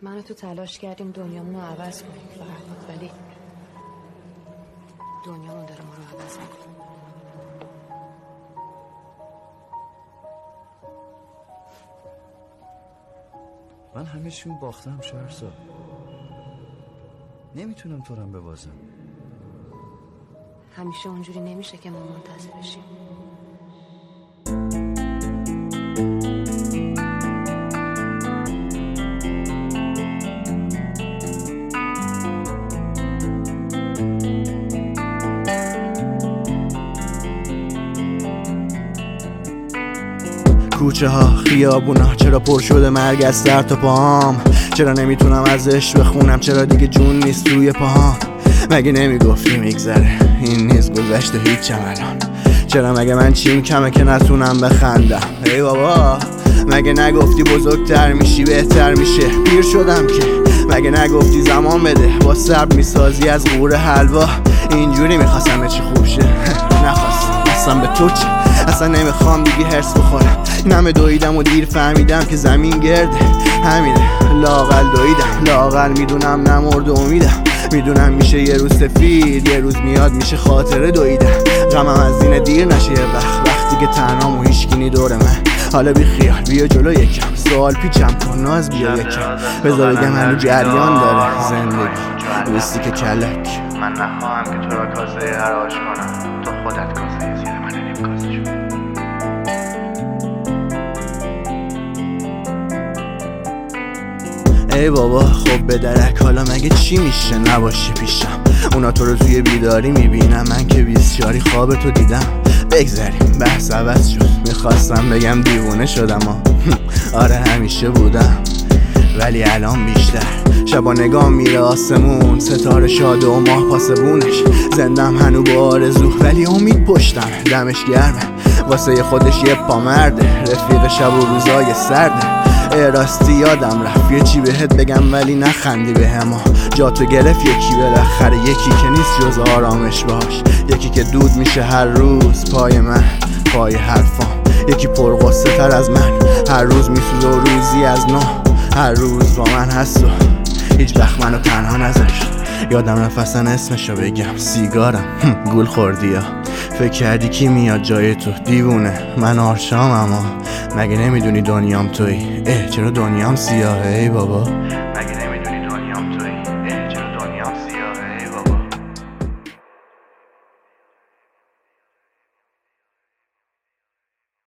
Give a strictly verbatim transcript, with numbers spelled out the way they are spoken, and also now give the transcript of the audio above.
من و تو تلاش کردیم دنیامونو عوض کنیم فرهاد، ولی دنیامون داره ما رو عوض میکنه. من همه‌شون باختم شهرزاد. نمیتونم تو رو هم ببازم. همیشه اونجوری نمیشه که ما منتظر بشیم. کوچه ها خیابونا چرا پر شده مرگ از سر تا پاهام؟ چرا نمیتونم ازش بخونم؟ چرا دیگه جون نیست توی پاهام؟ مگه نمیگفتی میگذره این نیز گذشته هیچم الان؟ چرا مگه من چیم کمه که نتونم بخندم؟ ای بابا مگه نگفتی بزرگتر میشی بهتر میشه؟ پیر شدم که مگه نگفتی زمان بده با صبر میسازی از قوره حلوا؟ اینجوری میخواستم چی خوب شه نخواستم اصلا به تو چی؟ اصلا نمیخوام دیگه هرس بخورم. این همه دویدم و دیر فهمیدم که زمین گرده، همینه لااقل دویدم، لااقل میدونم نمرد امیدم، میدونم میشه یه روز سفید، یه روز میاد میشه خاطره دویدم. غمم از این دیر نشه یه وقت، وقتی که تنهام و هیچکی دور من. حالا بی خیال بیا جلو یکم، سوال پیچم کن ناز بیا یکم، بذار بگم هنو جریان داره زندگی دوستی که کلک. من نخواهم که تو را کاسه حراج کنم، تو خودت کاسه زیر من نیم کاسه شد. ای بابا خب به درک حالا مگه چی میشه نباشی پیشم؟ اونا تو رو توی بیداری میبینم، من که بیسیاری خواب تو دیدم. بگذاریم بحث عوض شد، میخواستم بگم دیوونه شدم آره همیشه بودم ولی الان بیشتر. شبا نگاه میره آسمون، ستاره شاده و ماه پاسبونش، زندم هنو با آرزو ولی امید پشتم، دمش گرمه واسه خودش یه پامرده، رفیق شب و روزای سرده. ای راستی یادم رفت یه چی بهت بگم ولی نخندی به هما، جاتو گرفت یکی بالاخره، یکی که نیست جز آرامش باش، یکی که دود میشه هر روز پای من پای حرفام، یکی پرغصه تر از من هر روز میسوزه و روزی از نو، هر روز با من هست و هیچ وقت منو تنها نذاشت. یادم رفت اصلا اسمشو بگم، سیگارم گول خوردی ها، فکر کردی کی میاد جای تو؟ دیوونه من آرشام، اما مگه نمیدونی دنیام تویی؟ اه چرا دنیام سیاهه ای بابا؟